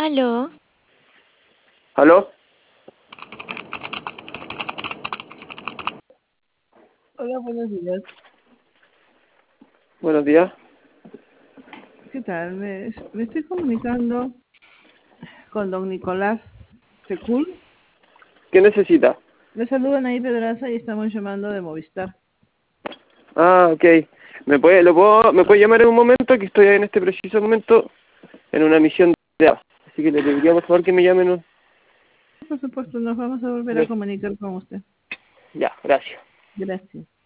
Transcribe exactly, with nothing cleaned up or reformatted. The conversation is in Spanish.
Aló. ¿Aló? Hola, buenos días. Buenos días. ¿Qué tal? Me, me estoy comunicando con don Nicolás Secul. ¿Qué necesita? Le saludan ahí Pedraza y estamos llamando de Movistar. Ah, ok. ¿Me puede, lo puedo, ¿Me puede llamar en un momento? Que estoy en este preciso momento en una misión de A. Así que le pediría por favor que me llamen. un- Por supuesto, nos vamos a volver a comunicar con usted. Ya, gracias. Gracias.